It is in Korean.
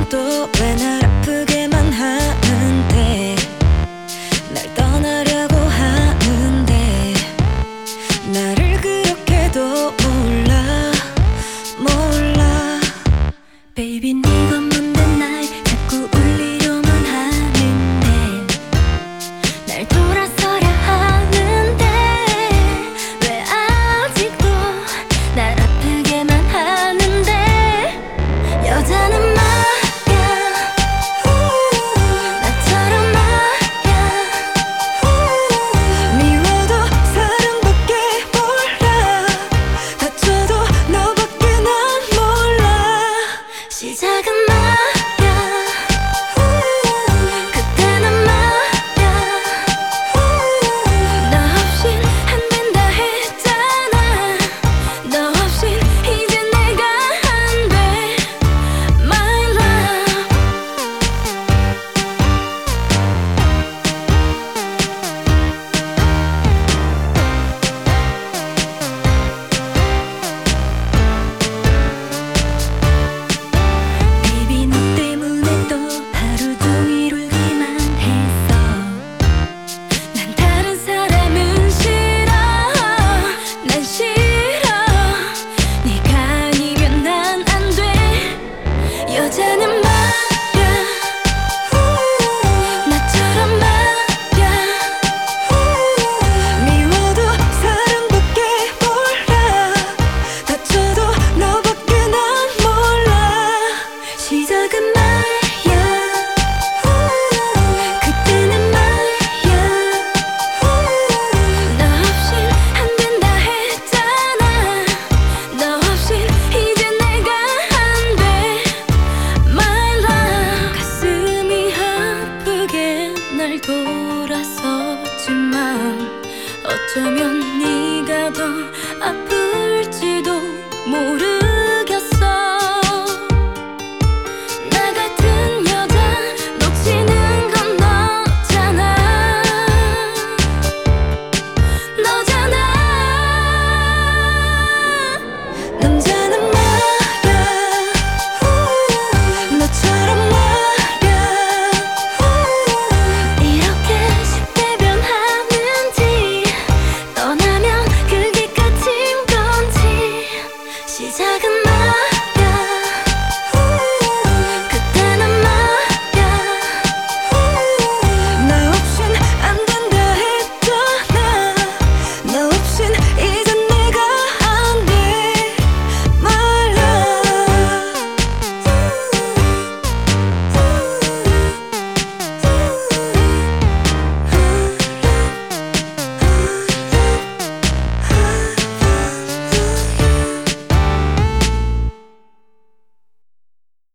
미워도 왜 날 아프게만 하는데, 날 떠나려고 하는데 나를 그렇게도 몰라 몰라. Baby 네가 뭔데 날 자꾸 울리려만 하는데, 날 돌아서려 하는데 왜 아직도 날 아프게만 하는데. 여자는 말야 나처럼 말야 미워도 사랑밖에 몰라. 다쳐도 너밖에 난 몰라. 시작은